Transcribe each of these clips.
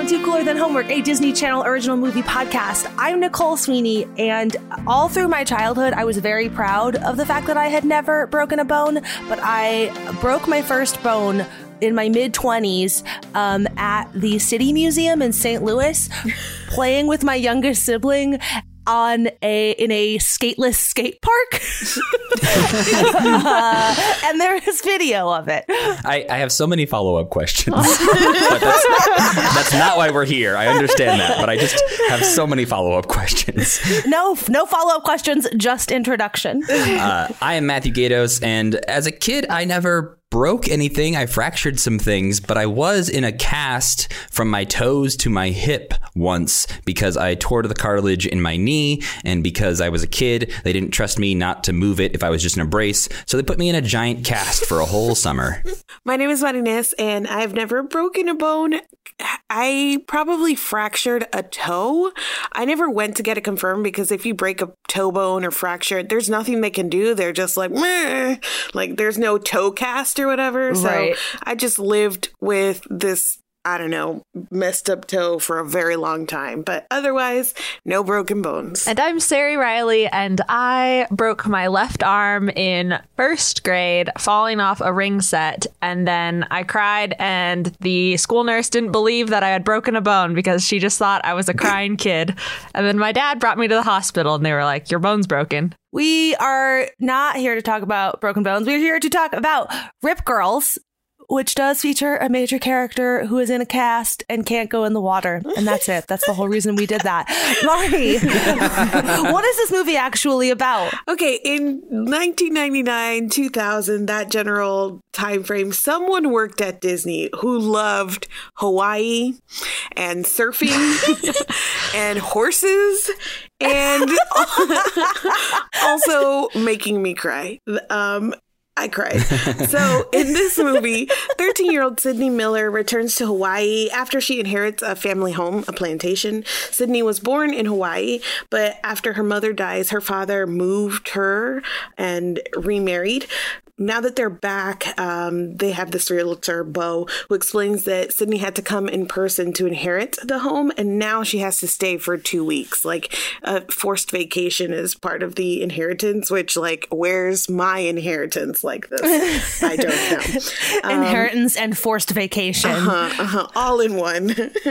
to Cooler Than Homework, a Disney Channel original movie podcast. I'm Nicole Sweeney, and all through my childhood, I was very proud of the fact that I had never broken a bone, but I broke my first bone in my mid-20s at the City Museum in St. Louis, playing with my youngest sibling in a skateless skate park. And there is video of it. I have so many follow-up questions. But that's not why we're here. I understand that, but I just have so many follow-up questions. No follow-up questions, just introduction. I am Matthew Gatos, and as a kid, I never broke anything. I fractured some things, but I was in a cast from my toes to my hip once because I tore the cartilage in my knee, and because I was a kid, they didn't trust me not to move it if I was just in a brace, so they put me in a giant cast for a whole summer. My name is Marinés, and I've never broken a bone. I probably fractured a toe. I never went to get it confirmed because if you break a toe bone or fracture it, there's nothing they can do. They're just like, meh. Like there's no toe cast or whatever. Right. So I just lived with this, I don't know, messed up toe for a very long time. But otherwise, no broken bones. And I'm Sari Riley, and I broke my left arm in first grade, falling off a ring set. And then I cried, and the school nurse didn't believe that I had broken a bone because she just thought I was a crying kid. And then my dad brought me to the hospital, and they were like, your bone's broken. We are not here to talk about broken bones. We're here to talk about Rip Girls, which does feature a major character who is in a cast and can't go in the water. And that's it. That's the whole reason we did that. Mari, what is this movie actually about? Okay, in 1999, 2000, that general time frame, someone worked at Disney who loved Hawaii and surfing and horses and also making me cry. I cried. So in this movie, 13-year-old Sydney Miller returns to Hawaii after she inherits a family home, a plantation. Sydney was born in Hawaii, but after her mother dies, her father moved her and remarried. Now that they're back, they have this realtor, Bo, who explains that Sydney had to come in person to inherit the home, and now she has to stay for 2 weeks. Like, a forced vacation is part of the inheritance, which, like, where's my inheritance like this? I don't know. Inheritance and forced vacation. All in one.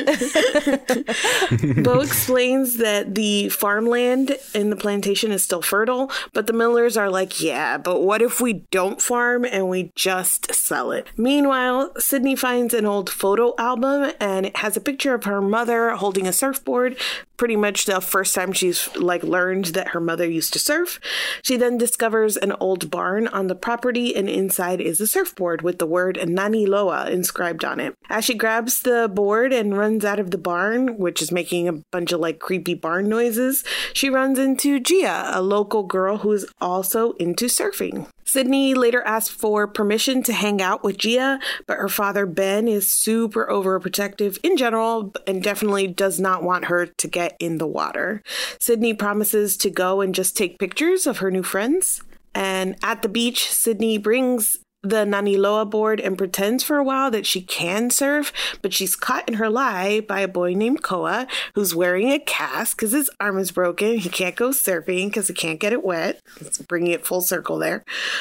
Bo explains that the farmland in the plantation is still fertile, but the Millers are like, yeah, but what if we don't farm and we just sell it? Meanwhile, Sydney finds an old photo album and it has a picture of her mother holding a surfboard. Pretty much the first time she's learned that her mother used to surf. She then discovers an old barn on the property, and inside is a surfboard with the word Nani Loa inscribed on it. As she grabs the board and runs out of the barn, which is making a bunch of creepy barn noises, she runs into Gia, a local girl who is also into surfing. Sydney later asks for permission to hang out with Gia, but her father, Ben, is super overprotective in general and definitely does not want her to get in the water. Sydney promises to go and just take pictures of her new friends. And at the beach, Sydney brings the Nani Loa board and pretends for a while that she can surf, but she's caught in her lie by a boy named Koa, who's wearing a cast because his arm is broken. He can't go surfing because he can't get it wet. It's bringing it full circle there.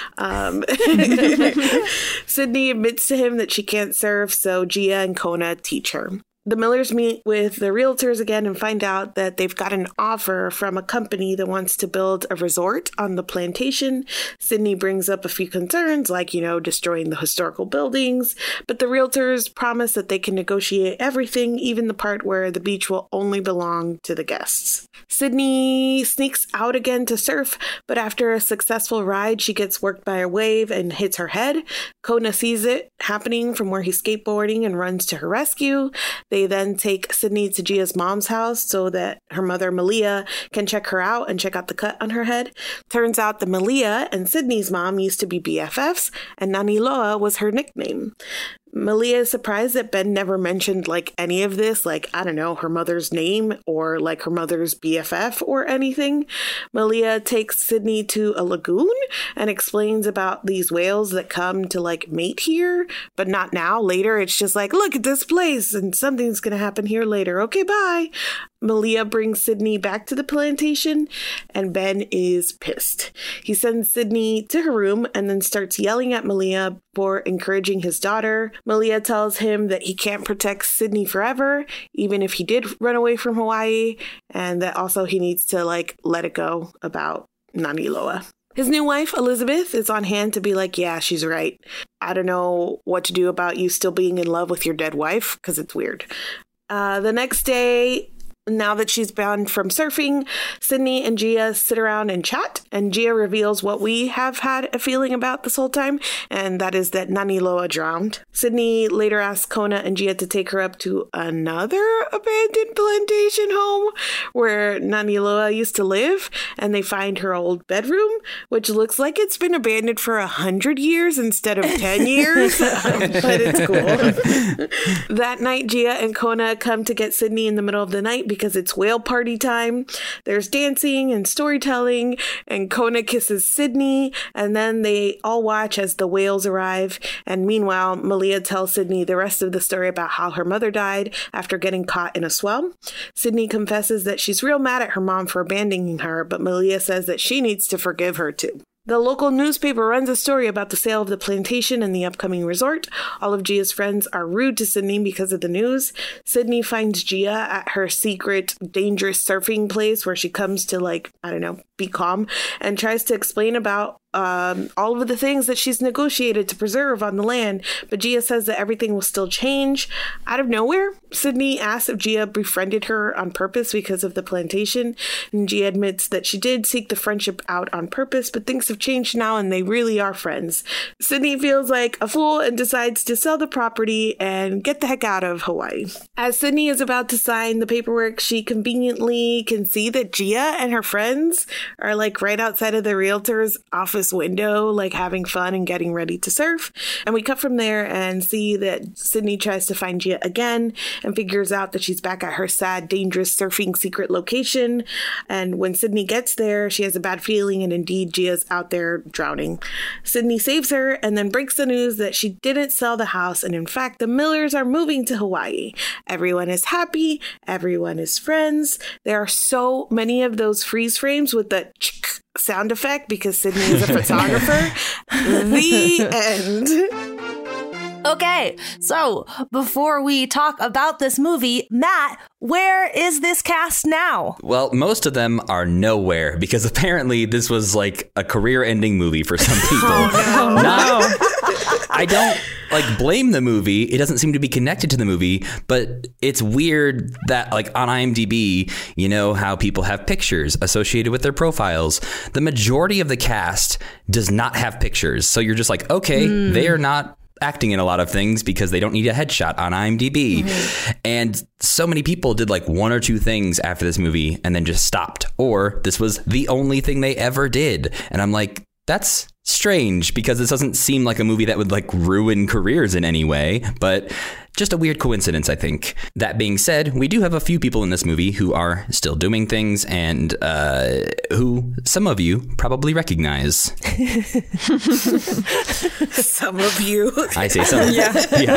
Sydney admits to him that she can't surf, so Gia and Kona teach her. The Millers meet with the realtors again and find out that they've got an offer from a company that wants to build a resort on the plantation. Sydney brings up a few concerns, like, destroying the historical buildings, but the realtors promise that they can negotiate everything, even the part where the beach will only belong to the guests. Sydney sneaks out again to surf, but after a successful ride, she gets worked by a wave and hits her head. Kona sees it happening from where he's skateboarding and runs to her rescue. They then take Sydney to Gia's mom's house so that her mother, Malia, can check her out and check out the cut on her head. Turns out that Malia and Sydney's mom used to be BFFs, and Nani Loa was her nickname. Malia is surprised that Ben never mentioned like any of this, like, I don't know, her mother's name or like her mother's BFF or anything. Malia takes Sydney to a lagoon and explains about these whales that come to like mate here, but not now. Later, it's just like, look at this place and something's going to happen here later. Okay, bye. Malia brings Sydney back to the plantation and Ben is pissed. He sends Sydney to her room and then starts yelling at Malia for encouraging his daughter. Malia tells him that he can't protect Sydney forever, even if he did run away from Hawaii, and that also he needs to like let it go about Naniloa. His new wife, Elizabeth, is on hand to be like, yeah, she's right. I don't know what to do about you still being in love with your dead wife, because it's weird. The next day, now that she's bound from surfing, Sydney and Gia sit around and chat, and Gia reveals what we have had a feeling about this whole time, and that is that Naniloa drowned. Sydney later asks Kona and Gia to take her up to another abandoned plantation home where Naniloa used to live, and they find her old bedroom, which looks like it's been abandoned for 100 years instead of 10 years, but it's cool. That night, Gia and Kona come to get Sydney in the middle of the night because it's whale party time. There's dancing and storytelling, and Kona kisses Sydney, and then they all watch as the whales arrive. And meanwhile, Malia tells Sydney the rest of the story about how her mother died after getting caught in a swell. Sydney confesses that she's real mad at her mom for abandoning her, but Malia says that she needs to forgive her too. The local newspaper runs a story about the sale of the plantation and the upcoming resort. All of Gia's friends are rude to Sydney because of the news. Sydney finds Gia at her secret, dangerous surfing place where she comes to, like, I don't know, be calm, and tries to explain about all of the things that she's negotiated to preserve on the land, but Gia says that everything will still change. Out of nowhere, Sydney asks if Gia befriended her on purpose because of the plantation, and Gia admits that she did seek the friendship out on purpose, but things have changed now and they really are friends. Sydney feels like a fool and decides to sell the property and get the heck out of Hawaii. As Sydney is about to sign the paperwork, she conveniently can see that Gia and her friends are like right outside of the realtor's office window, like having fun and getting ready to surf. And we cut from there and see that Sydney tries to find Gia again and figures out that she's back at her sad, dangerous surfing secret location. And when Sydney gets there, she has a bad feeling, and indeed Gia's out there drowning. Sydney saves her and then breaks the news that she didn't sell the house, and in fact the Millers are moving to Hawaii. Everyone is happy, everyone is friends. There are so many of those freeze frames with the sound effect because Sydney is a photographer. The end. Okay, so before we talk about this movie, Matt, where is this cast now? Well, most of them are nowhere because apparently this was like a career-ending movie for some people. I don't blame the movie. It doesn't seem to be connected to the movie, but it's weird that like on IMDb, you know how people have pictures associated with their profiles. The majority of the cast does not have pictures. So you're just like, okay, they are not acting in a lot of things because they don't need a headshot on IMDb. Mm-hmm. And so many people did like one or two things after this movie and then just stopped. Or this was the only thing they ever did. And I'm like, that's strange because this doesn't seem like a movie that would like ruin careers in any way, but just a weird coincidence, I think. That being said, we do have a few people in this movie who are still doing things and who some of you probably recognize. Some of you. I say some. Yeah.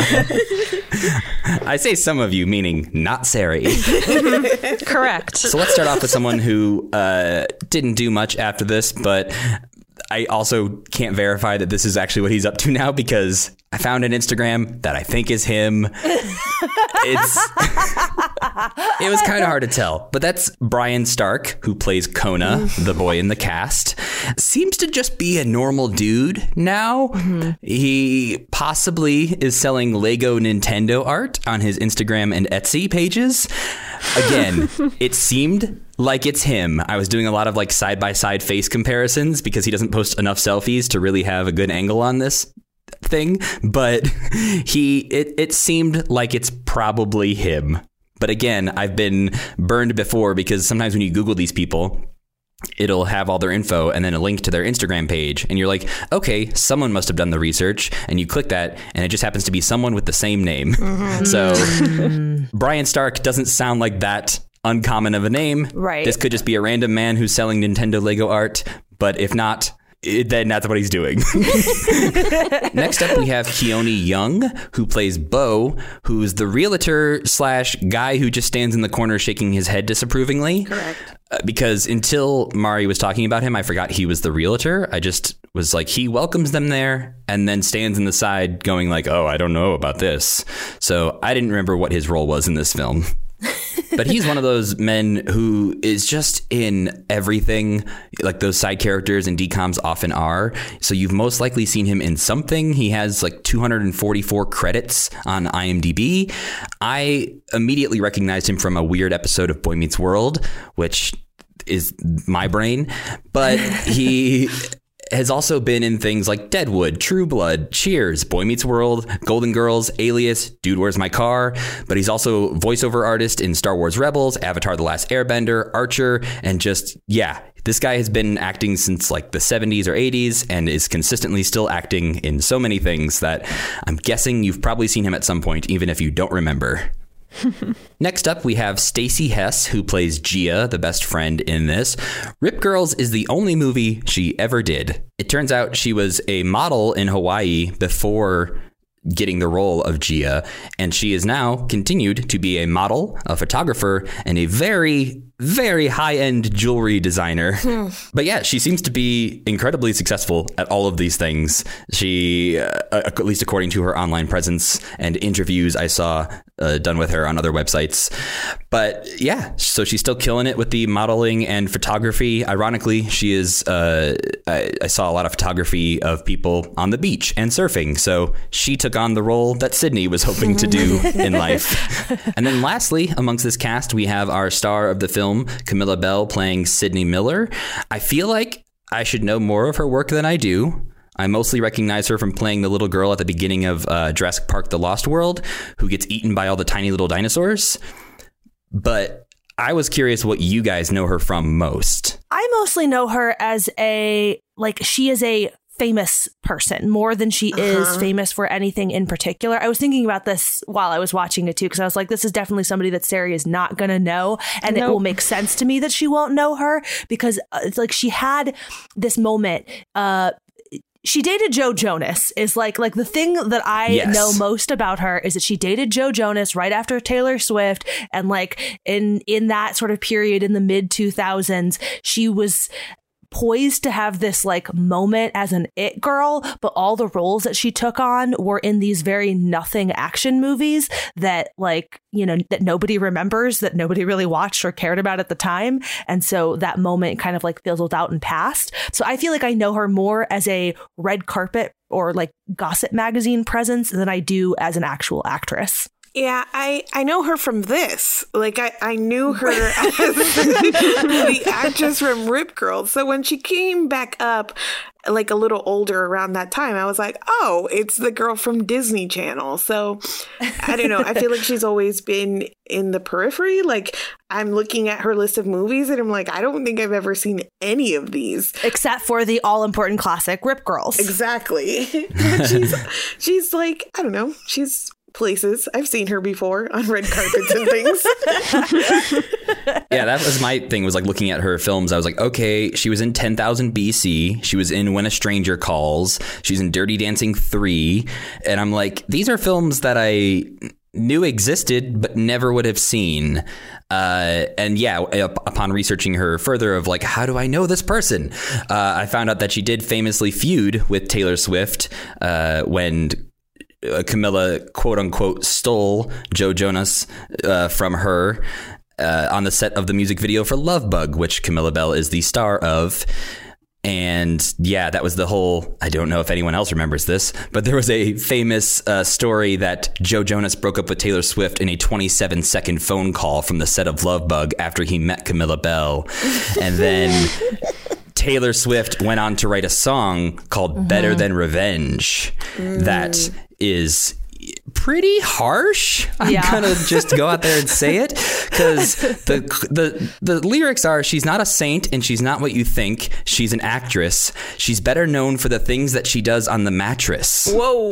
I say some of you, meaning not Sari. Correct. So let's start off with someone who didn't do much after this, but I also can't verify that this is actually what he's up to now because I found an Instagram that I think is him. It was kind of hard to tell, but that's Brian Stark, who plays Kona, the boy in the cast. Seems to just be a normal dude now. Mm-hmm. He possibly is selling Lego Nintendo art on his Instagram and Etsy pages. Again, it seemed like it's him. I was doing a lot of like side-by-side face comparisons because he doesn't post enough selfies to really have a good angle on this thing, but it seemed like it's probably him. But again, I've been burned before because sometimes when you Google these people, it'll have all their info and then a link to their Instagram page. And you're like, okay, someone must have done the research. And you click that and it just happens to be someone with the same name. So Brian Stark doesn't sound like that uncommon of a name. Right. This could just be a random man who's selling Nintendo Lego art. But if not, then that's what he's doing. Next up, we have Keone Young, who plays Bo, who's the realtor / guy who just stands in the corner shaking his head disapprovingly. Correct. Because until Mari was talking about him, I forgot he was the realtor. I just was like, he welcomes them there and then stands in the side going like, oh, I don't know about this. So I didn't remember what his role was in this film. But he's one of those men who is just in everything, like those side characters and DCOMs often are. So you've most likely seen him in something. He has like 244 credits on IMDb. I immediately recognized him from a weird episode of Boy Meets World, which is my brain. But he has also been in things like Deadwood, True Blood, Cheers, Boy Meets World, Golden Girls, Alias, Dude, Where's My Car? But he's also voiceover artist in Star Wars Rebels, Avatar The Last Airbender, Archer, and just, yeah, this guy has been acting since like the 70s or 80s and is consistently still acting in so many things that I'm guessing you've probably seen him at some point, even if you don't remember. Next up, we have Stacey Hess, who plays Gia, the best friend in this. Rip Girls is the only movie she ever did. It turns out she was a model in Hawaii before getting the role of Gia, and she is now continued to be a model, a photographer, and a very, very high-end jewelry designer. But yeah, she seems to be incredibly successful at all of these things. She, at least according to her online presence and interviews I saw done with her on other websites. But yeah, so she's still killing it with the modeling and photography. Ironically, she is, I saw a lot of photography of people on the beach and surfing. So she took on the role that Sydney was hoping to do in life. And then lastly, amongst this cast, we have our star of the film, Camilla Bell, playing Sydney Miller. I feel like I should know more of her work than I do. I mostly recognize her from playing the little girl at the beginning of Jurassic Park: The Lost World, who gets eaten by all the tiny little dinosaurs. But I was curious what you guys know her from most. I mostly know her as she is a famous person more than she is famous for anything in particular. I was thinking about this while I was watching it too, because I was like, this is definitely somebody that Sari is not going to know. And It will make sense to me that she won't know her, because it's like she had this moment. She dated Joe Jonas is like the thing that I know most about her is that she dated Joe Jonas right after Taylor Swift. And like in that sort of period in the mid 2000s, she was poised to have this like moment as an it girl, but all the roles that she took on were in these very nothing action movies that that nobody remembers, that nobody really watched or cared about at the time. And so that moment kind of like fizzled out and passed. So I feel like I know her more as a red carpet or like gossip magazine presence than I do as an actual actress. Yeah, I know her from this. Like, I knew her as the actress from Rip Girls. So when she came back up, like a little older around that time, I was like, oh, it's the girl from Disney Channel. So I don't know. I feel like she's always been in the periphery. Like, I'm looking at her list of movies and I'm like, I don't think I've ever seen any of these. Except for the all-important classic Rip Girls. Exactly. But she's like, I don't know. She's places. I've seen her before on red carpets and things. Yeah, that was my thing, was like looking at her films. I was like, okay, she was in 10,000 BC. She was in When a Stranger Calls. She's in Dirty Dancing 3. And I'm like, these are films that I knew existed, but never would have seen. And yeah, upon researching her further of like, how do I know this person? I found out that she did famously feud with Taylor Swift when Camilla, quote unquote, stole Joe Jonas from her on the set of the music video for Love Bug, which Camilla Bell is the star of. And yeah, that was the whole, I don't know if anyone else remembers this, but there was a famous story that Joe Jonas broke up with Taylor Swift in a 27-second phone call from the set of Love Bug after he met Camilla Bell. And then Taylor Swift went on to write a song called Better Than Revenge that is pretty harsh. I'm gonna just go out there and say it, because the lyrics are, she's not a saint and she's not what you think. She's an actress. She's better known for the things that she does on the mattress. Whoa.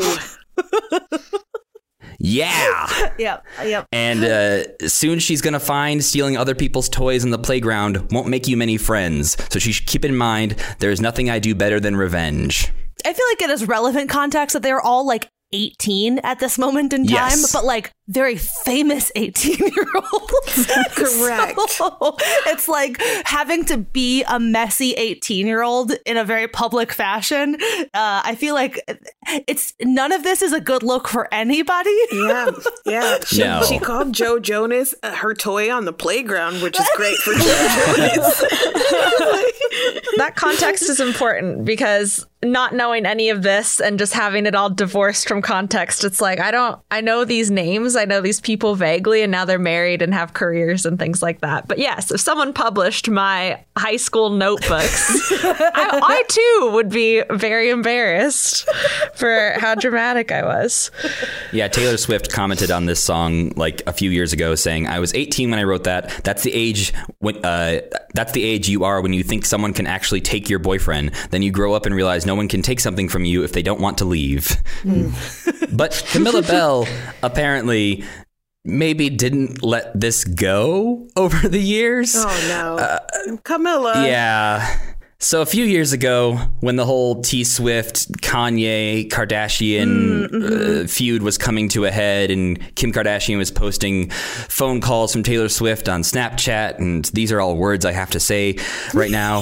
Yeah. Yep. And soon she's going to find stealing other people's toys in the playground won't make you many friends. So she should keep in mind, there's nothing I do better than revenge. I feel like it is relevant context that they're all like 18 at this moment in time, but like very famous 18-year-olds. Correct. So it's like having to be a messy 18-year-old in a very public fashion. I feel like none of this is a good look for anybody. Yeah. She called Joe Jonas her toy on the playground, which is great for Joe Jonas. That context is important, because not knowing any of this and just having it all divorced from context, it's like, I know these names, I know these people vaguely, and now they're married and have careers and things like that. But yes, if someone published my high school notebooks, I too would be very embarrassed for how dramatic I was. Yeah, Taylor Swift commented on this song like a few years ago, saying, "I was 18 when I wrote that. That's the age you are when you think someone can actually take your boyfriend. Then you grow up and realize no one can take something from you if they don't want to leave." But Camilla Belle apparently maybe didn't let this go over the years. Oh no. Camilla. Yeah. So a few years ago, when the whole T-Swift, Kanye, Kardashian feud was coming to a head, and Kim Kardashian was posting phone calls from Taylor Swift on Snapchat, and these are all words I have to say right now.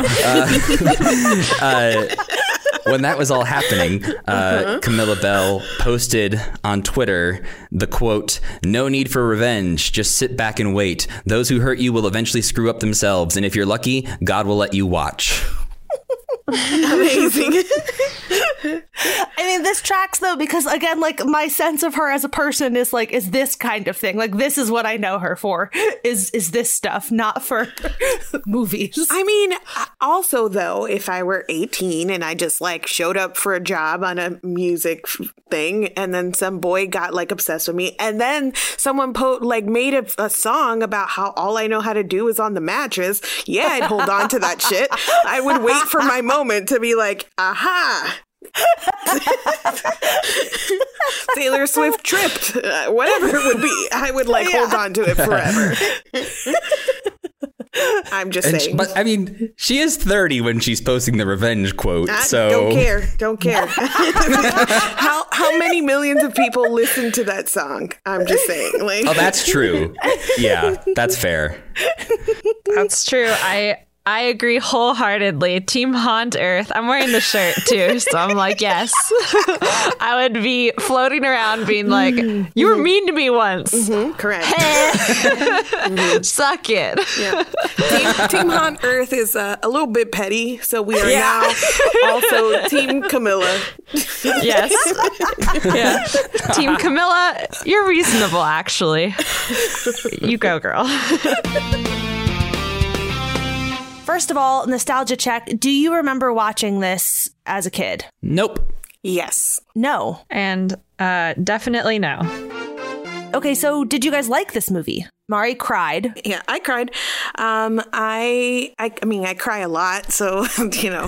When that was all happening, Camilla Belle posted on Twitter the quote, "No need for revenge. Just sit back and wait. Those who hurt you will eventually screw up themselves. And if you're lucky, God will let you watch." Amazing. I mean, this tracks though, because again, like my sense of her as a person is like, is this kind of thing. Like, this is what I know her for, is this stuff, not for movies. I mean, also though, if I were 18 and I just like showed up for a job on a music thing, and then some boy got like obsessed with me, and then someone made a song about how all I know how to do is on the mattress, yeah, I'd hold on to that shit. I would wait for my moment to be like, aha. Taylor Swift tripped, whatever it would be, I would hold on to it forever. I'm just saying. But I mean, she is 30 when she's posting the revenge quote. So don't care. How many millions of people listen to that song? I'm just saying. Like, oh, that's true. Yeah, that's fair. That's true. I agree wholeheartedly. Team Haunt Earth. I'm wearing the shirt too, so I'm like, yes. I would be floating around being like, you were mean to me once. Correct. Suck it. Yeah. Team Haunt Earth is a little bit petty, so we are now also Team Camilla. Yes. Yeah. Team Camilla, you're reasonable, actually. You go, girl. First of all, nostalgia check. Do you remember watching this as a kid? Nope. Yes. No. And definitely no. Okay, so did you guys like this movie? Mari cried. Yeah, I cried. I mean, I cry a lot, so, you know.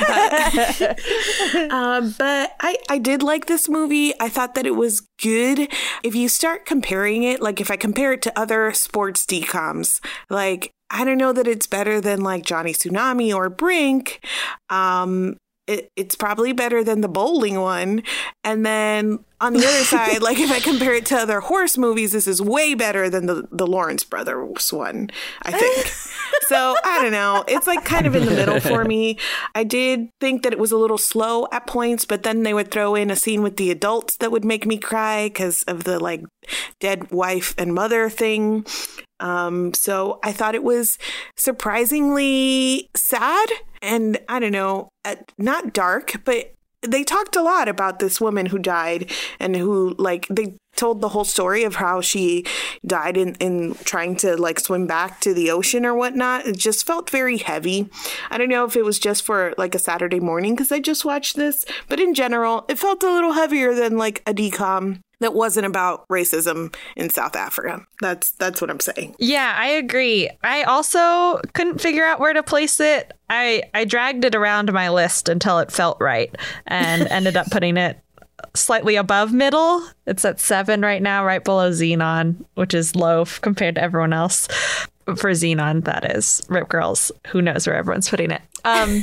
But I did like this movie. I thought that it was good. If you start comparing it, like if I compare it to other sports DComs, like, I don't know that it's better than like Johnny Tsunami or Brink. It's probably better than the bowling one. And then on the other side, like if I compare it to other horse movies, this is way better than the Lawrence Brothers one, I think. So I don't know. It's like kind of in the middle for me. I did think that it was a little slow at points, but then they would throw in a scene with the adults that would make me cry because of the like dead wife and mother thing. So I thought it was surprisingly sad and I don't know, not dark, but they talked a lot about this woman who died and who like they told the whole story of how she died in trying to like swim back to the ocean or whatnot. It just felt very heavy. I don't know if it was just for like a Saturday morning because I just watched this, but in general, it felt a little heavier than like a DCOM that wasn't about racism in South Africa. That's what I'm saying. Yeah, I agree. I also couldn't figure out where to place it. I dragged it around my list until it felt right and ended up putting it slightly above middle. It's at 7 right now, right below Xenon, which is low compared to everyone else. For Xenon, that is. Rip Girls, who knows where everyone's putting it.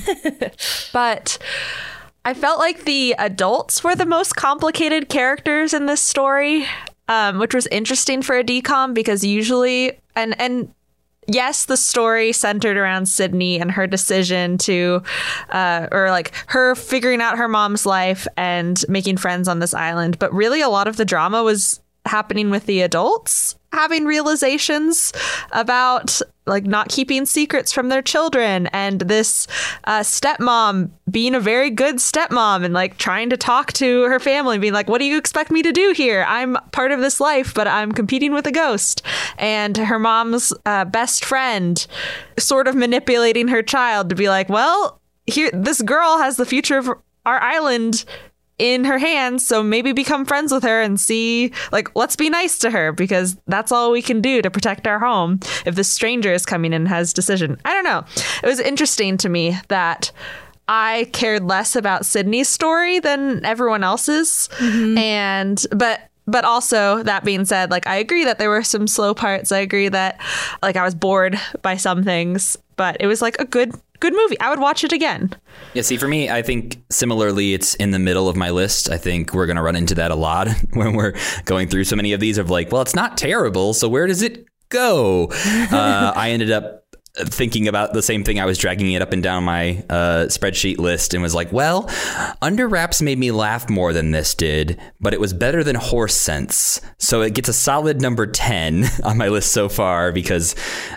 But I felt like the adults were the most complicated characters in this story, which was interesting for a DCOM because usually, and yes, the story centered around Sydney and her decision to, or like her figuring out her mom's life and making friends on this island. But really, a lot of the drama was happening with the adults having realizations about like not keeping secrets from their children, and this stepmom being a very good stepmom and like trying to talk to her family, being like, what do you expect me to do here? I'm part of this life, but I'm competing with a ghost. And her mom's best friend sort of manipulating her child to be like, well, here, this girl has the future of our island in her hands, so maybe become friends with her and see, like, let's be nice to her because that's all we can do to protect our home if this stranger is coming in and has decision. I don't know. It was interesting to me that I cared less about Sydney's story than everyone else's. And but also, that being said, like, I agree that there were some slow parts. I agree that like I was bored by some things, but it was like a good movie. I would watch it again. Yeah, see, for me, I think similarly, it's in the middle of my list. I think we're going to run into that a lot when we're going through so many of these of like, well, it's not terrible, so where does it go? I ended up thinking about the same thing. I was dragging it up and down my spreadsheet list and was like, well, Under Wraps made me laugh more than this did, but it was better than Horse Sense. So it gets a solid number 10 on my list so far because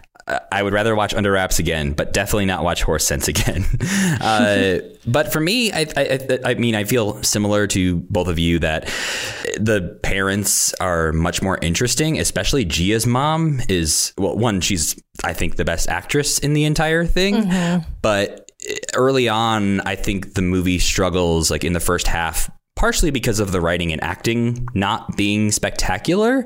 I would rather watch Under Wraps again, but definitely not watch Horse Sense again. But for me, I mean, I feel similar to both of you that the parents are much more interesting, especially Gia's mom is, well, one, she's, I think, the best actress in the entire thing. But early on, I think the movie struggles like in the first half, partially because of the writing and acting not being spectacular.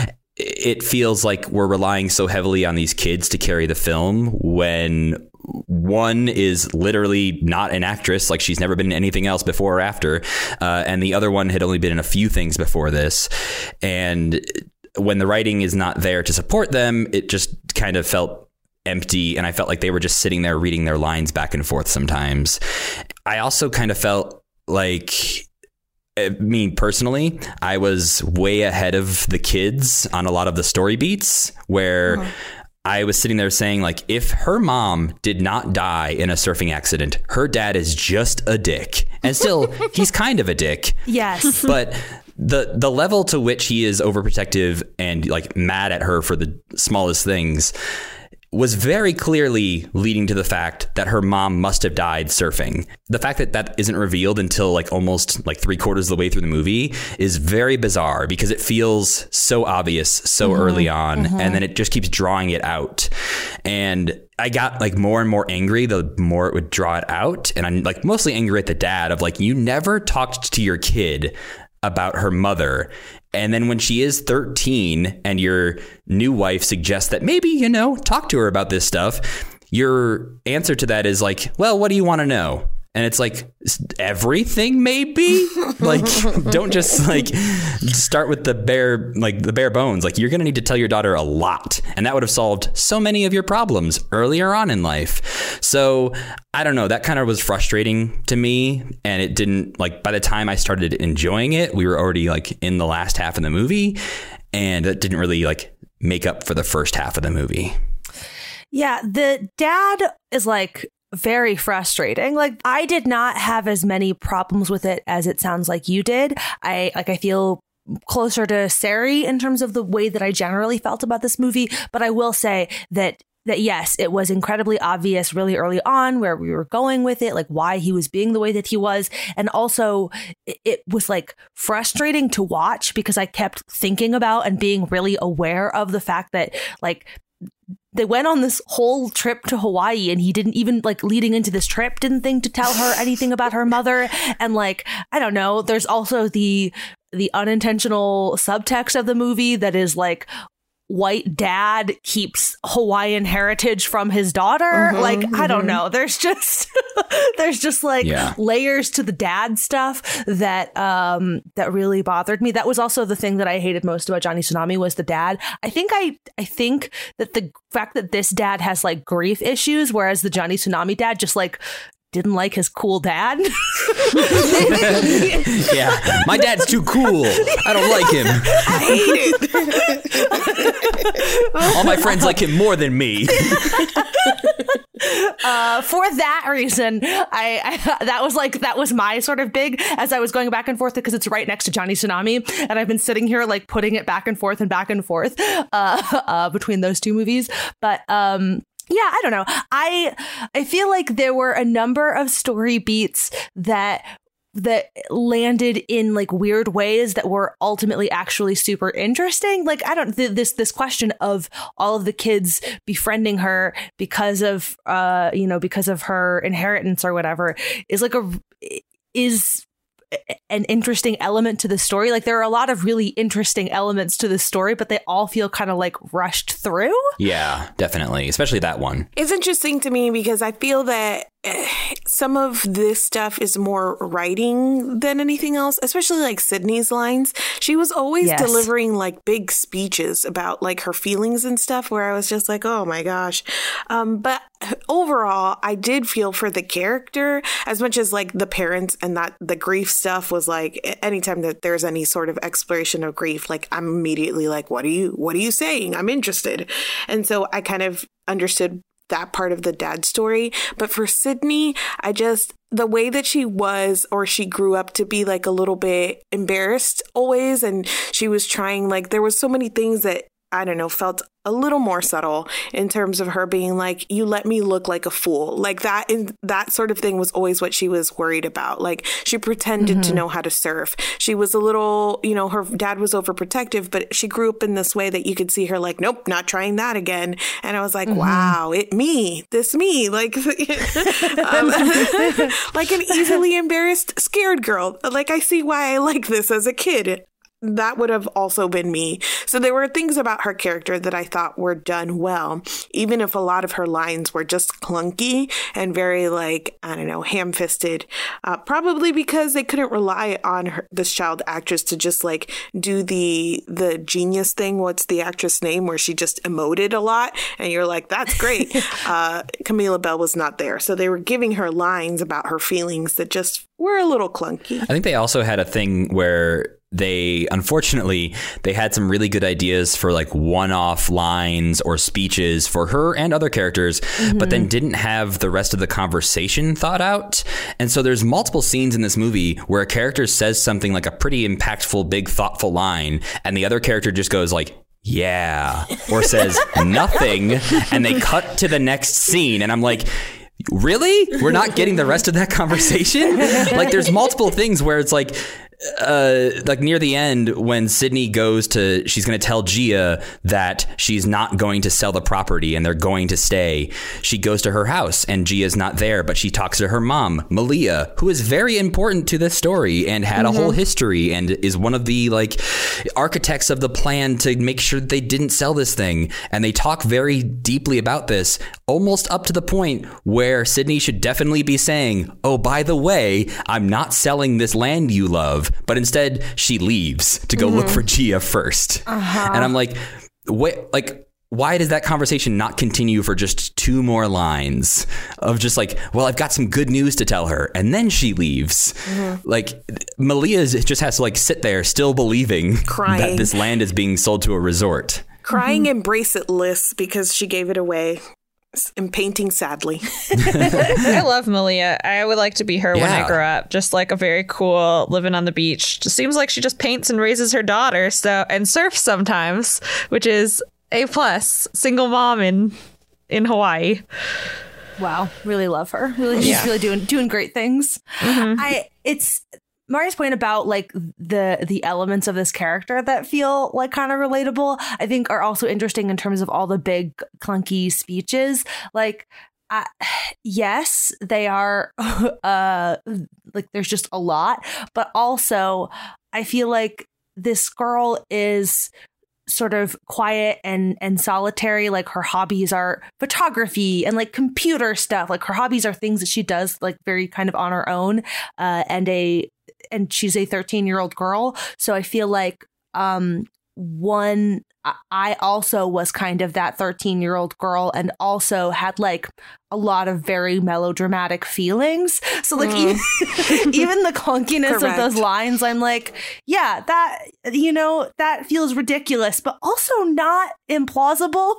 It feels like we're relying so heavily on these kids to carry the film when one is literally not an actress, like she's never been in anything else before or after, and the other one had only been in a few things before this. And when the writing is not there to support them, it just kind of felt empty, and I felt like they were just sitting there reading their lines back and forth sometimes. I also kind of felt like, me personally, I was way ahead of the kids on a lot of the story beats where I was sitting there saying, like, if her mom did not die in a surfing accident, her dad is just a dick. And still, he's kind of a dick. Yes. But the level to which he is overprotective and like mad at her for the smallest things was very clearly leading to the fact that her mom must have died surfing. The fact that that isn't revealed until like almost like 3/4 of the way through the movie is very bizarre because it feels so obvious so early on, and then it just keeps drawing it out. And I got like more and more angry the more it would draw it out. And I'm like mostly angry at the dad of like, you never talked to your kid about her mother. And then when she is 13 and your new wife suggests that maybe, you know, talk to her about this stuff, your answer to that is like, well, what do you want to know? And it's like, everything maybe? Like, don't just like start with the bare bones. Like, you're going to need to tell your daughter a lot. And that would have solved so many of your problems earlier on in life. So I don't know. That kind of was frustrating to me. And it didn't, like, by the time I started enjoying it, we were already like in the last half of the movie. And it didn't really like make up for the first half of the movie. Yeah. The dad is like very frustrating. Like, I did not have as many problems with it as it sounds like you did. I feel closer to Sari in terms of the way that I generally felt about this movie. But I will say that yes, it was incredibly obvious really early on where we were going with it, like why he was being the way that he was. And also it was like frustrating to watch because I kept thinking about and being really aware of the fact that like they went on this whole trip to Hawaii and he didn't even like leading into this trip, didn't think to tell her anything about her mother. And like, I don't know, there's also the the unintentional subtext of the movie that is like, white dad keeps Hawaiian heritage from his daughter. I don't know. There's just like layers to the dad stuff that that really bothered me. That was also the thing that I hated most about Johnny Tsunami was the dad. I think that the fact that this dad has like grief issues, whereas the Johnny Tsunami dad just like didn't like his cool dad. Yeah, my dad's too cool. I don't like him. I hate it. All my friends like him more than me. For that reason, that was my sort of big as I was going back and forth because it's right next to Johnny Tsunami, and I've been sitting here like putting it back and forth between those two movies. But yeah, I don't know. I feel like there were a number of story beats that landed in like weird ways that were ultimately actually super interesting. Like this question of all of the kids befriending her because of her inheritance or whatever is an interesting element to the story. Like there are a lot of really interesting elements to the story, but they all feel kind of like rushed through. Yeah, definitely. Especially that one. It's interesting to me because I feel that some of this stuff is more writing than anything else, especially like Sydney's lines. She was always delivering like big speeches about like her feelings and stuff where I was just like, oh my gosh. But overall, I did feel for the character as much as like the parents and that the grief stuff was like anytime that there's any sort of exploration of grief, like I'm immediately like, what are you saying? I'm interested. And so I kind of understood that part of the dad story. But for Sydney, the way that she was, or she grew up to be like a little bit embarrassed always. And she was trying, like, there was so many things that, I don't know, felt a little more subtle in terms of her being like, you let me look like a fool. Like that sort of thing was always what she was worried about. Like she pretended to know how to surf. She was a little, her dad was overprotective, but she grew up in this way that you could see her like, nope, not trying that again. And I was like, wow, like like an easily embarrassed, scared girl. Like I see why I like this as a kid. That would have also been me. So there were things about her character that I thought were done well, even if a lot of her lines were just clunky and very like, I don't know, ham-fisted, probably because they couldn't rely on this child actress to just like do the genius thing. What's the actress name where she just emoted a lot? And you're like, that's great. Camila Bell was not there. So they were giving her lines about her feelings that just were a little clunky. I think they also had a thing where they had some really good ideas for like one-off lines or speeches for her and other characters, but then didn't have the rest of the conversation thought out. And so there's multiple scenes in this movie where a character says something like a pretty impactful, big, thoughtful line, and the other character just goes like, yeah, or says nothing, and they cut to the next scene. And I'm like, really? We're not getting the rest of that conversation? Like there's multiple things where it's like near the end when Sydney she's going to tell Gia that she's not going to sell the property and they're going to stay. She goes to her house and Gia's not there, but she talks to her mom, Malia, who is very important to this story and had a whole history and is one of the like architects of the plan to make sure that they didn't sell this thing. And they talk very deeply about this, almost up to the point where Sydney should definitely be saying, oh, by the way, I'm not selling this land you love. But instead, she leaves to go look for Gia first. And I'm like, why does that conversation not continue for just two more lines of just like, well, I've got some good news to tell her. And then she leaves. Like Malia just has to like sit there still believing that this land is being sold to a resort. Crying embrace it list because she gave it away. And painting sadly. I love Malia. I would like to be her when I grow up. Just like a very cool living on the beach. Just seems like she just paints and raises her daughter and surfs sometimes, which is A+. Single mom in Hawaii. Wow, really love her. She's really doing great things. It's Maria's point about like the elements of this character that feel like kind of relatable, I think are also interesting in terms of all the big clunky speeches. Like, yes, they are like there's just a lot, but also I feel like this girl is sort of quiet and solitary. Like her hobbies are photography and like computer stuff. Like her hobbies are things that she does like very kind of on her own. And she's a 13-year-old girl. So I feel like I also was kind of that 13-year-old girl and also had like a lot of very melodramatic feelings. So like even the clunkiness of those lines, I'm like, yeah, that, you know, that feels ridiculous, but also not implausible.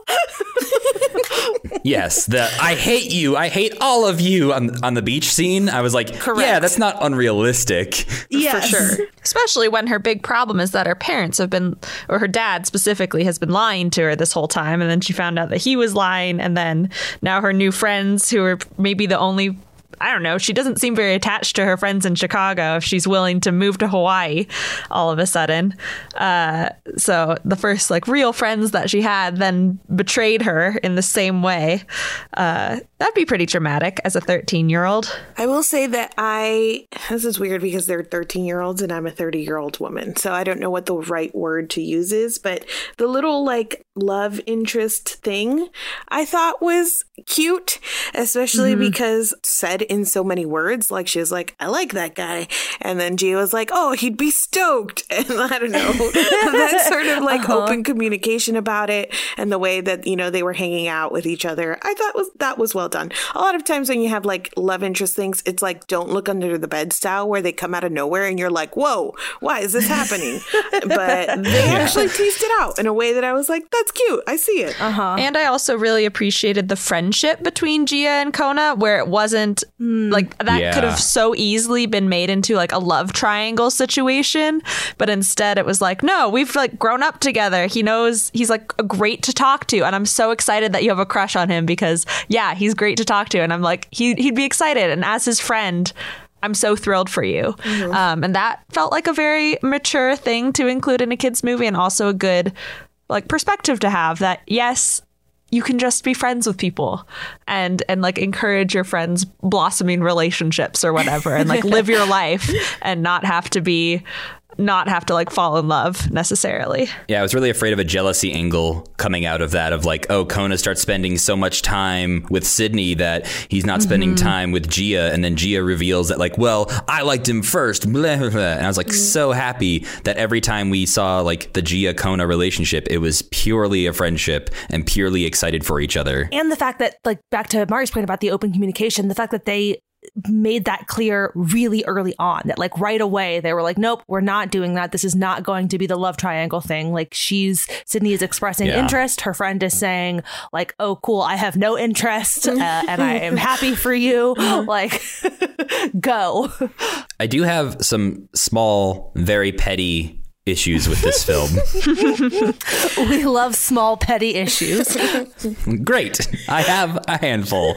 Yes, the I hate you, I hate all of you on the beach scene. I was like, yeah, that's not unrealistic. Yes. For sure. Especially when her big problem is that her parents have been, or her dad specifically, has been lying to her this whole time. And then she found out that he was lying. And then now her new friends, who are maybe the only, I don't know, she doesn't seem very attached to her friends in Chicago if she's willing to move to Hawaii all of a sudden. So the first like real friends that she had then betrayed her in the same way. That'd be pretty traumatic as a 13-year-old. I will say that this is weird because they're 13-year-olds and I'm a 30-year-old woman. So I don't know what the right word to use is, but the little like love interest thing I thought was cute, especially because said in so many words. Like she was like, I like that guy. And then Gia was like, oh, he'd be stoked. And I don't know, that sort of like open communication about it and the way that, you know, they were hanging out with each other. I thought that was well done. A lot of times when you have like love interest things, it's like don't look under the bed style where they come out of nowhere and you're like, whoa, why is this happening? But they actually teased it out in a way that I was like, that's cute. I see it. And I also really appreciated the friendship between Gia and Kona, where it wasn't like that could have so easily been made into like a love triangle situation. But instead it was like, no, we've like grown up together. He knows he's like great to talk to. And I'm so excited that you have a crush on him because, yeah, he's great to talk to. And I'm like, he'd be excited. And as his friend, I'm so thrilled for you. And that felt like a very mature thing to include in a kid's movie and also a good like perspective to have that, yes, you can just be friends with people and like encourage your friends' blossoming relationships or whatever and like live your life and not have to like fall in love necessarily. Yeah, I was really afraid of a jealousy angle coming out of that, of like, oh, Kona starts spending so much time with Sydney that he's not spending time with Gia. And then Gia reveals that like, well, I liked him first. Blah, blah, blah. And I was like so happy that every time we saw like the Gia Kona relationship, it was purely a friendship and purely excited for each other. And the fact that, like, back to Mari's point about the open communication, the fact that they made that clear really early on, that like right away they were like, nope, we're not doing that. This is not going to be the love triangle thing. Like Sydney is expressing interest. Her friend is saying like, oh, cool, I have no interest and I am happy for you. Like, go. I do have some small, very petty issues with this film. We love small, petty issues. Great. I have a handful.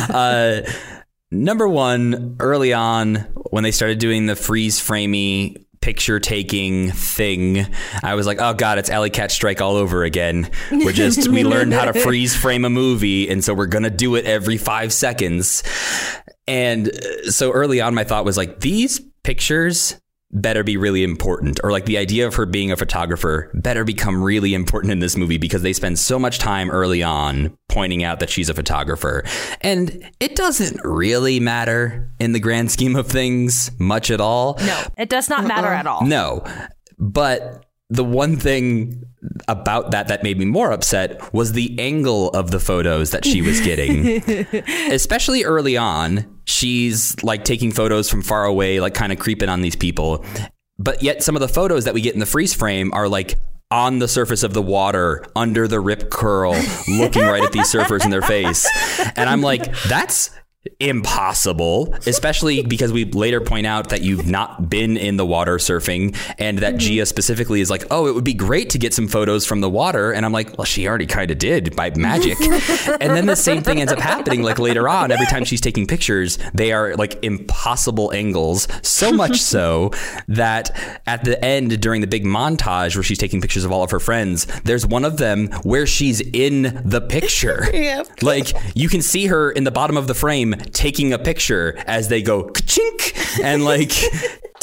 Number one, early on, when they started doing the freeze-framey picture taking thing, I was like, oh God, it's Alley Cat Strike all over again. We learned how to freeze frame a movie, and so we're going to do it every 5 seconds. And so early on, my thought was like, these pictures better be really important, or like the idea of her being a photographer better become really important in this movie because they spend so much time early on pointing out that she's a photographer. And it doesn't really matter in the grand scheme of things much at all. No, it does not matter at all. No, but the one thing about that made me more upset was the angle of the photos that she was getting. Especially early on, she's like taking photos from far away, like kind of creeping on these people. But yet some of the photos that we get in the freeze frame are like on the surface of the water, under the rip curl, looking right at these surfers in their face. And I'm like, that's impossible, especially because we later point out that you've not been in the water surfing, and that Gia specifically is like, oh, it would be great to get some photos from the water. And I'm like, well, she already kind of did by magic. And then the same thing ends up happening like later on. Every time she's taking pictures, they are like impossible angles, so much so that at the end, during the big montage where she's taking pictures of all of her friends, there's one of them where she's in the picture. Yep. Like you can see her in the bottom of the frame taking a picture as they go ka-chink and like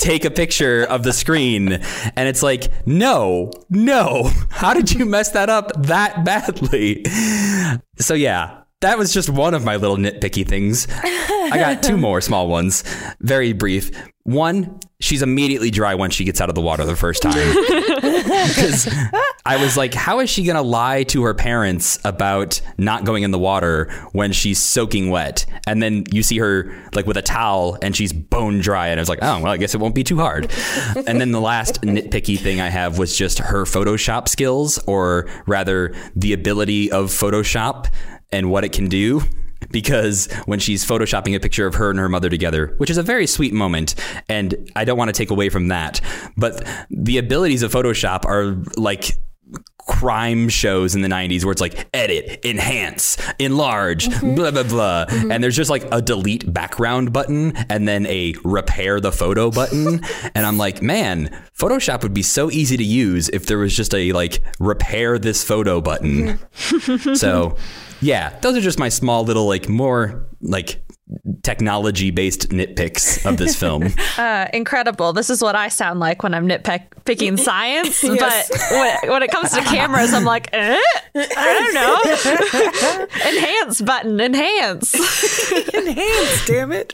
take a picture of the screen. And it's like, no, how did you mess that up that badly? So yeah, that was just one of my little nitpicky things. I got two more small ones, very brief. One, she's immediately dry when she gets out of the water the first time. Because I was like, how is she going to lie to her parents about not going in the water when she's soaking wet? And then you see her like with a towel and she's bone dry. And I was like, oh, well, I guess it won't be too hard. And then the last nitpicky thing I have was just her Photoshop skills, or rather the ability of Photoshop and what it can do. Because when she's photoshopping a picture of her and her mother together, which is a very sweet moment, and I don't want to take away from that, but the abilities of Photoshop are like crime shows in the 90s where it's like edit, enhance, enlarge, blah, blah, blah. And there's just like a delete background button and then a repair the photo button. And I'm like, man, Photoshop would be so easy to use if there was just a like repair this photo button. So yeah, those are just my small little like more like technology-based nitpicks of this film. Incredible. This is what I sound like when I'm nitpicking science. Yes. But when it comes to cameras, I'm like, I don't know. Enhance button, enhance. Enhance, damn it.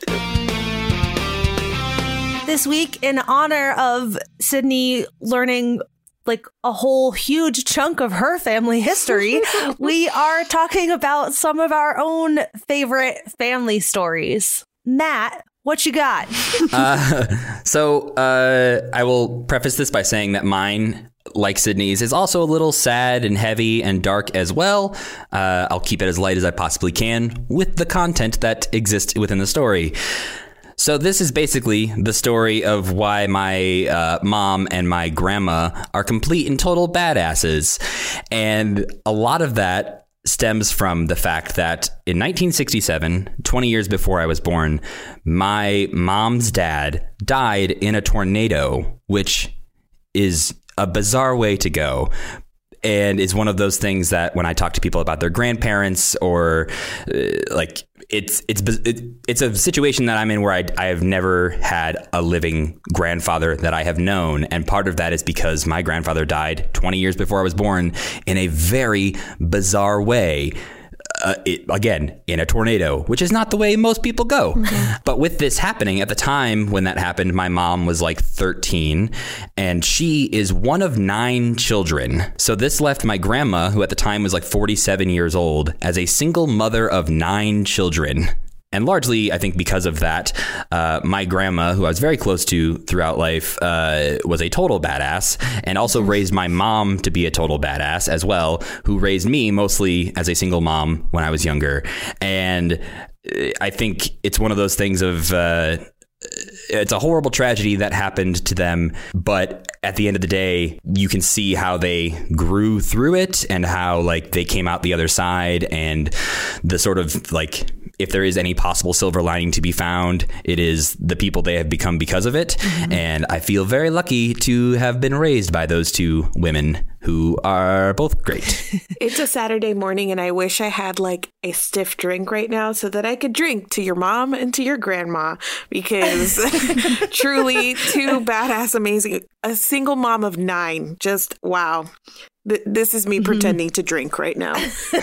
This week, in honor of Sydney learning like a whole huge chunk of her family history, we are talking about some of our own favorite family stories. Matt, what you got? So I will preface this by saying that mine, like Sydney's, is also a little sad and heavy and dark as well. I'll keep it as light as I possibly can with the content that exists within the story. So this is basically the story of why my mom and my grandma are complete and total badasses. And a lot of that stems from the fact that in 1967, 20 years before I was born, my mom's dad died in a tornado, which is a bizarre way to go. And is one of those things that when I talk to people about their grandparents or like it's a situation that I'm in where I have never had a living grandfather that I have known. And part of that is because my grandfather died 20 years before I was born in a very bizarre way. Again, in a tornado, which is not the way most people go. Mm-hmm. But with this happening at the time when that happened, my mom was like 13 and she is one of 9 children. So this left my grandma, who at the time was like 47 years old, as a single mother of 9 children. And largely, I think because of that, my grandma, who I was very close to throughout life, was a total badass and also raised my mom to be a total badass as well, who raised me mostly as a single mom when I was younger. And I think it's one of those things of it's a horrible tragedy that happened to them. But at the end of the day, you can see how they grew through it and how like they came out the other side, and the sort of like, if there is any possible silver lining to be found, it is the people they have become because of it. Mm-hmm. And I feel very lucky to have been raised by those two women who are both great. It's a Saturday morning and I wish I had like a stiff drink right now so that I could drink to your mom and to your grandma, because truly two badass, amazing, a single mom of 9. Just wow. This is me pretending to drink right now.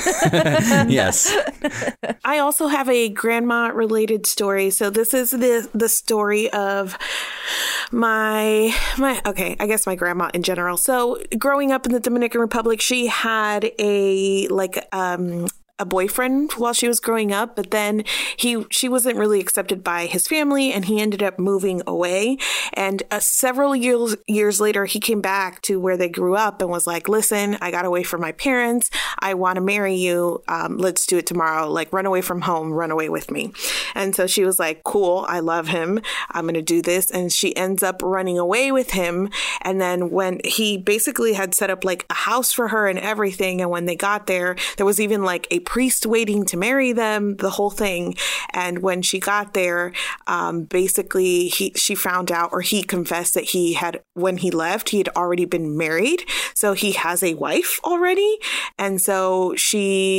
Yes. I also have a grandma related story. So this is the story of my grandma in general. So growing up in the Dominican Republic, she had a boyfriend while she was growing up, but then she wasn't really accepted by his family and he ended up moving away. And several years later, he came back to where they grew up and was like, listen, I got away from my parents. I want to marry you. Let's do it tomorrow. Like, run away from home, run away with me. And so she was like, cool, I love him. I'm going to do this. And she ends up running away with him. And then when he basically had set up like a house for her and everything. And when they got there, there was even like a priest waiting to marry them, the whole thing. And when she got there, basically she found out, or he confessed that when he left, he had already been married. So he has a wife already. And so she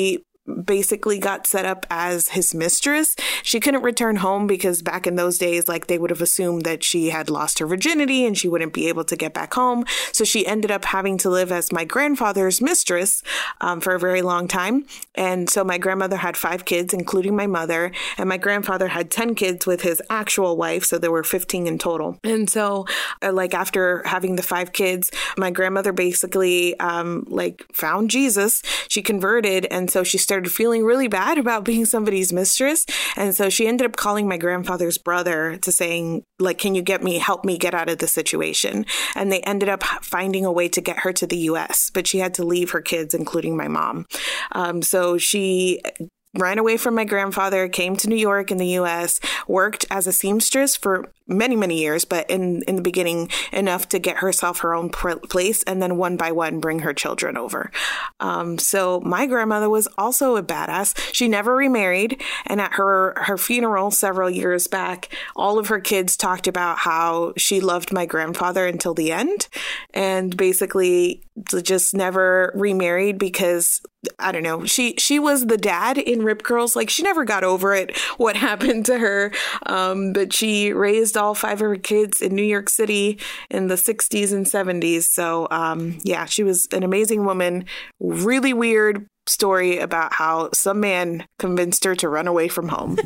basically got set up as his mistress. She couldn't return home because back in those days, like, they would have assumed that she had lost her virginity and she wouldn't be able to get back home. So she ended up having to live as my grandfather's mistress for a very long time. And so my grandmother had 5 kids, including my mother, and my grandfather had 10 kids with his actual wife. So there were 15 in total. And so like after having the 5 kids, my grandmother basically like found Jesus. She converted. And so she started feeling really bad about being somebody's mistress. And so she ended up calling my grandfather's brother to saying, like, can you help me get out of the situation? And they ended up finding a way to get her to the US, but she had to leave her kids, including my mom. So she ran away from my grandfather, came to New York in the U.S., worked as a seamstress for many, many years, but in the beginning enough to get herself her own place, and then one by one bring her children over. So my grandmother was also a badass. She never remarried, and at her funeral several years back, all of her kids talked about how she loved my grandfather until the end, and basically just never remarried because, I don't know, she was the dad in Rip Curls. Like, she never got over it, what happened to her. But she raised all 5 of her kids in New York City in the 60s and 70s. So, yeah, she was an amazing woman. Really weird story about how some man convinced her to run away from home.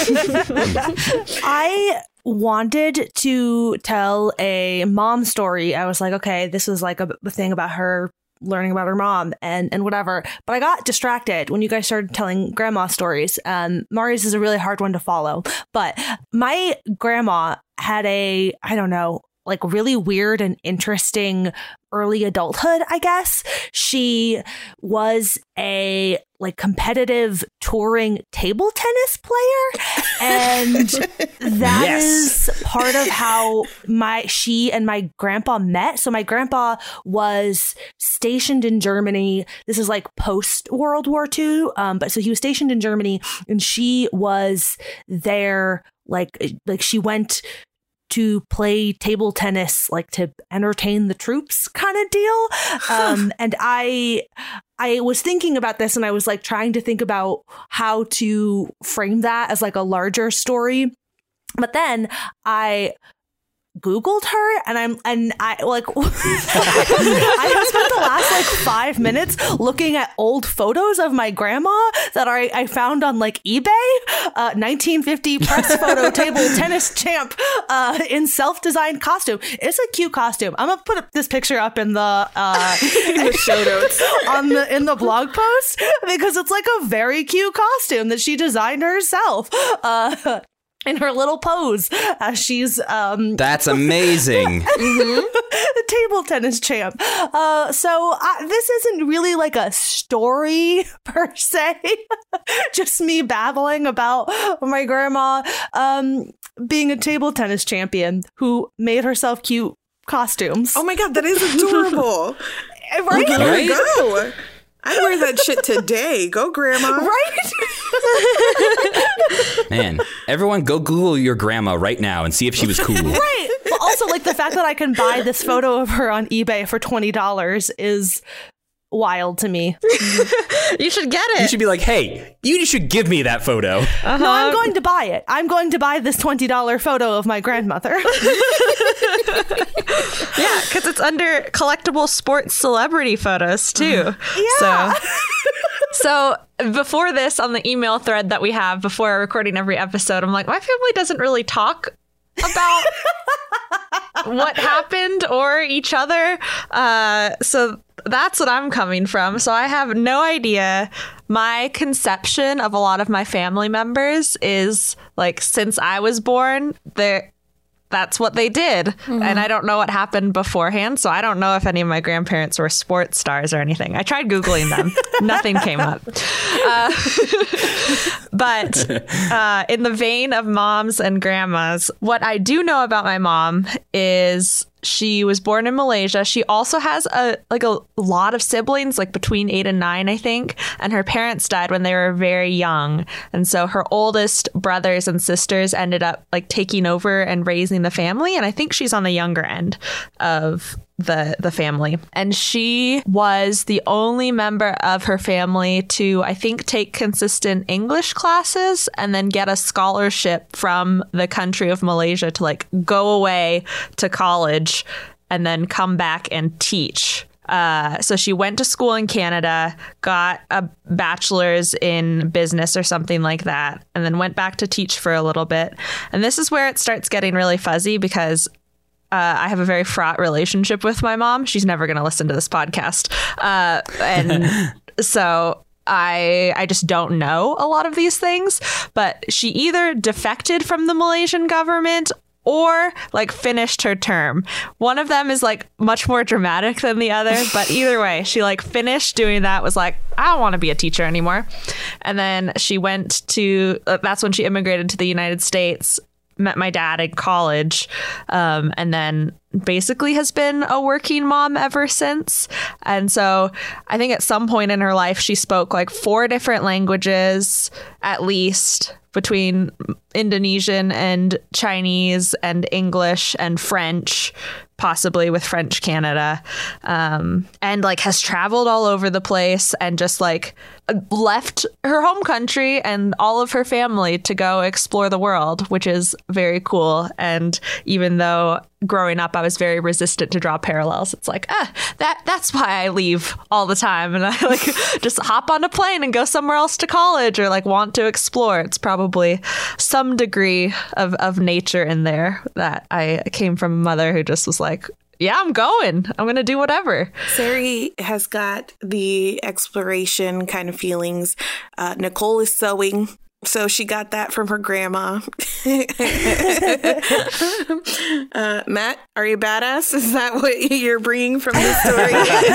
I wanted to tell a mom story. I was like, okay, this was like a thing about her learning about her mom and whatever. But I got distracted when you guys started telling grandma stories. Mari's is a really hard one to follow. But my grandma had a, I don't know, like really weird and interesting early adulthood, I guess. She was a like competitive touring table tennis player. And that is part of how she and my grandpa met. So my grandpa was stationed in Germany. This is like post World War II. But so he was stationed in Germany, and she was there like she went to play table tennis, like to entertain the troops kind of deal. And I was thinking about this, and I was like trying to think about how to frame that as like a larger story. But then I Googled her, and I like I have spent the last like 5 minutes looking at old photos of my grandma that I found on like eBay. 1950 press photo table tennis champ in self-designed costume. It's a cute costume. I'm gonna put this picture up in the show notes in the blog post, because it's like a very cute costume that she designed herself. In her little pose as she's that's amazing. Table tennis champ. So this isn't really like a story per se. Just me babbling about my grandma being a table tennis champion who made herself cute costumes. Oh my god, that is adorable. Right? There you go. I wear that shit today. Go, grandma. Right? Man, everyone go Google your grandma right now and see if she was cool. Right. But also, like, the fact that I can buy this photo of her on eBay for $20 is wild to me. You should get it. You should be like, hey, you should give me that photo. No, I'm going to buy it. I'm going to buy this $20 photo of my grandmother. Yeah, because it's under collectible sports celebrity photos too. Yeah. So before this, on the email thread that we have before recording every episode, I'm like, my family doesn't really talk about what happened or each other. So that's what I'm coming from. So I have no idea. My conception of a lot of my family members is like, since I was born, that's what they did. Mm-hmm. And I don't know what happened beforehand. So I don't know if any of my grandparents were sports stars or anything. I tried Googling them. Nothing came up. But in the vein of moms and grandmas, what I do know about my mom is she was born in Malaysia. She also has a lot of siblings, like between 8 and 9, I think. And her parents died when they were very young. And so her oldest brothers and sisters ended up like taking over and raising the family. And I think she's on the younger end of the family. And she was the only member of her family to, I think, take consistent English classes and then get a scholarship from the country of Malaysia to like go away to college and then come back and teach. So she went to school in Canada, got a bachelor's in business or something like that, and then went back to teach for a little bit. And this is where it starts getting really fuzzy because I have a very fraught relationship with my mom. She's never going to listen to this podcast. And so I just don't know a lot of these things. But she either defected from the Malaysian government or like finished her term. One of them is like much more dramatic than the other, but either way, she like finished doing that, was like, I don't want to be a teacher anymore. And then she went to, that's when she immigrated to the United States, met my dad in college, and then basically has been a working mom ever since. And so I think at some point in her life, she spoke like 4 different languages, at least, between Indonesian and Chinese and English and French, possibly with French Canada, and like has traveled all over the place and just like left her home country and all of her family to go explore the world, which is very cool. And even though growing up I was very resistant to draw parallels, it's like, that's why I leave all the time and I like just hop on a plane and go somewhere else to college or like want to explore. It's probably some degree of nature in there that I came from a mother who just was like, yeah, I'm going to do whatever. Sari has got the exploration kind of feelings. Nicole is sewing, so she got that from her grandma. Matt, are you badass? Is that what you're bringing from this story?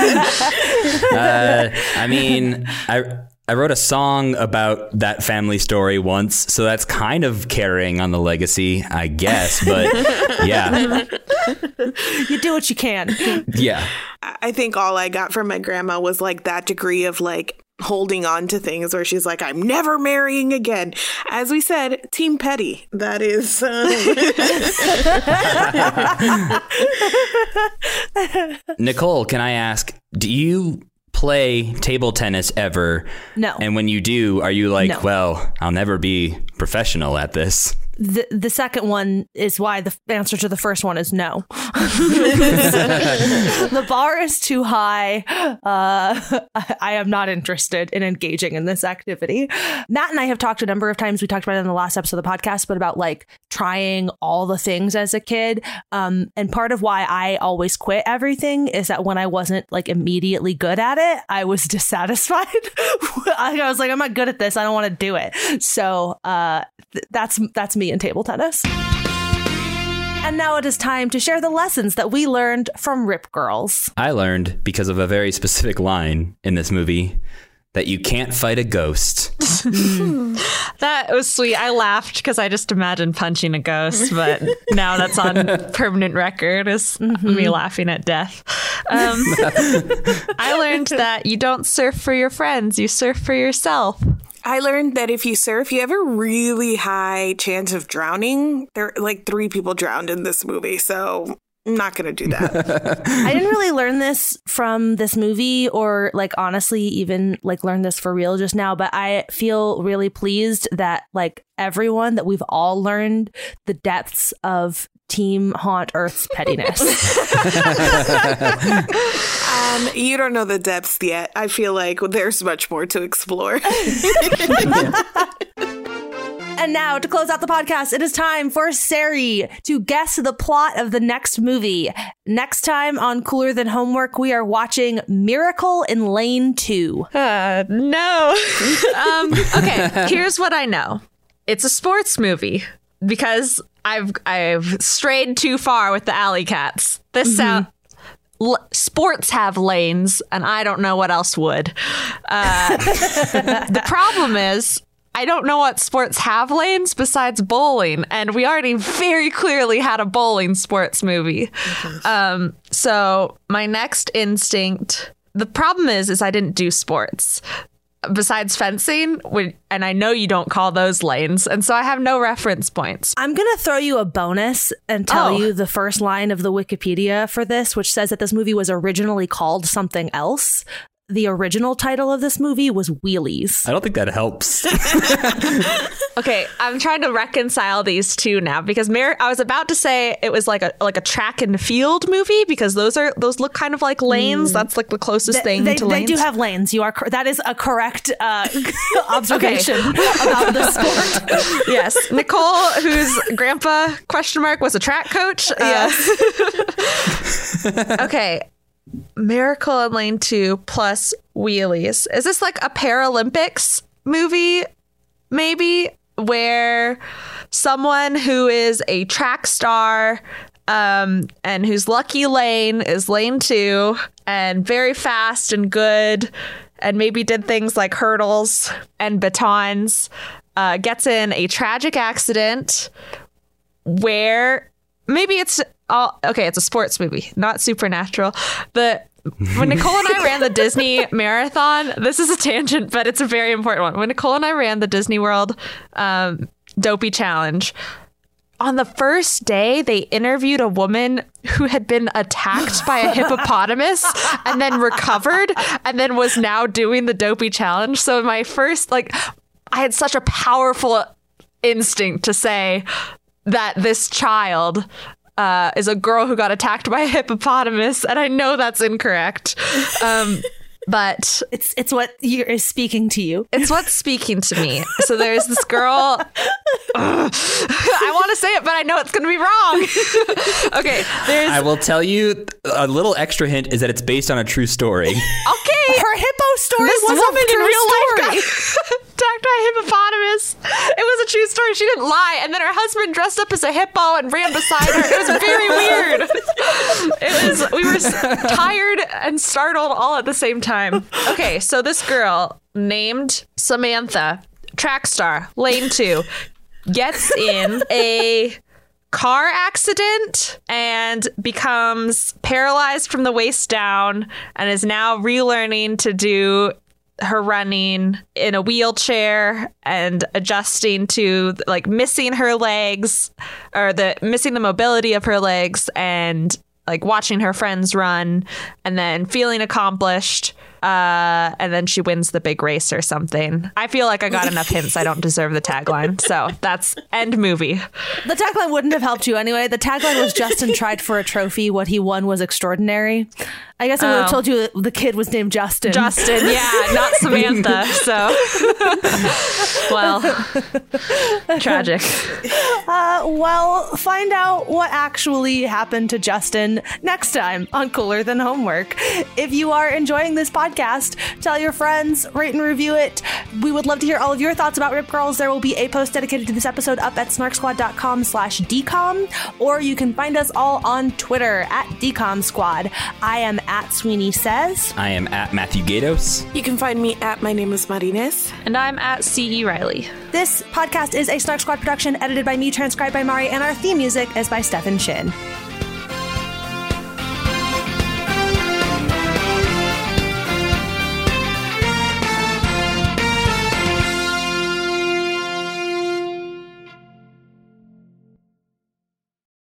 I mean, I wrote a song about that family story once, so that's kind of carrying on the legacy, I guess. But yeah. You do what you can. Yeah. I think all I got from my grandma was like that degree of like holding on to things where she's like, I'm never marrying again. As we said, Team Petty. That is. Nicole, can I ask, do you play table tennis ever? No. And when you do, are you like, No. well, I'll never be professional at this? The second one is why the answer to the first one is no. The bar is too high. I am not interested in engaging in this activity. Matt and I have talked a number of times. We talked about it in the last episode of the podcast, but about like trying all the things as a kid. And part of why I always quit everything is that when I wasn't like immediately good at it, I was dissatisfied. I was like, I'm not good at this. I don't want to do it. So that's me in table tennis. And now it is time to share the lessons that we learned from Rip Girls. I learned, because of a very specific line in this movie, that you can't fight a ghost. That was sweet. I laughed because I just imagined punching a ghost, but now that's on permanent record as me laughing at death. I learned that you don't surf for your friends, you surf for yourself. I learned that if you surf, you have a really high chance of drowning. There are like 3 people drowned in this movie, so I'm not going to do that. I didn't really learn this from this movie or like honestly even like learn this for real just now, but I feel really pleased that like everyone, that we've all learned the depths of Team Haunt Earth's pettiness. You don't know the depths yet. I feel like there's much more to explore. And now, to close out the podcast, it is time for Sari to guess the plot of the next movie. Next time on Cooler Than Homework, we are watching Miracle in Lane 2. No. Okay, here's what I know. It's a sports movie because I've strayed too far with the alley cats. This sports have lanes, and I don't know what else would. The problem is, I don't know what sports have lanes besides bowling, and we already very clearly had a bowling sports movie. So my next instinct, the problem is I didn't do sports. besides fencing, and I know you don't call those lanes, and so I have no reference points. I'm going to throw you a bonus and tell you the first line of the Wikipedia for this, which says that this movie was originally called something else. The original title of this movie was Wheelies. I don't think that helps. Okay, I'm trying to reconcile these two now because I was about to say it was like a track and field movie because those look kind of like lanes. That's like the closest thing to lanes. They do have lanes. That is a correct observation about the sport. Yes, Nicole, whose grandpa was a track coach. Yes. Okay. Miracle on Lane 2 plus Wheelies. Is this like a Paralympics movie, maybe, where someone who is a track star and whose lucky lane is lane 2 and very fast and good and maybe did things like hurdles and batons, gets in a tragic accident where maybe it's it's a sports movie, not supernatural. But when Nicole and I ran the Disney marathon, this is a tangent, but it's a very important one. When Nicole and I ran the Disney World Dopey Challenge, on the first day, they interviewed a woman who had been attacked by a hippopotamus and then recovered and then was now doing the Dopey Challenge. So my first, I had such a powerful instinct to say that this child is a girl who got attacked by a hippopotamus, and I know that's incorrect. But it's what is speaking to you. It's what's speaking to me. So there's this girl. I want to say it, but I know it's going to be wrong. Okay. I will tell you a little extra hint is that it's based on a true story. Okay. Her hippo story this was woman a true in real story. life got attacked by a hippopotamus. It was a true story. She didn't lie. And then her husband dressed up as a hippo and ran beside her. It was very weird. We were tired and startled all at the same time. Okay, so this girl named Samantha, track star, lane 2, gets in a car accident and becomes paralyzed from the waist down and is now relearning to do her running in a wheelchair and adjusting to missing her legs or missing the mobility of her legs and watching her friends run and then feeling accomplished. And then she wins the big race or something. I feel like I got enough hints. I don't deserve the tagline. So that's end movie. The tagline wouldn't have helped you anyway. The tagline was Justin tried for a trophy. What he won was extraordinary. I guess I would have told you that the kid was named Justin. Justin, yeah, not Samantha. So, well, tragic. Well, find out what actually happened to Justin next time on Cooler Than Homework. If you are enjoying this podcast, tell your friends, rate and review it. We would love to hear all of your thoughts about Rip Girls. There will be a post dedicated to this episode up at snarksquad.com/decom, or you can find us all on Twitter at Decom Squad. I am at Sweeney Says. I am at Matthew Gatos. You can find me at My Name is Martinez. And I'm at C.E. Riley. This podcast is a Snark Squad production edited by me, transcribed by Mari, and our theme music is by Stefan Shin.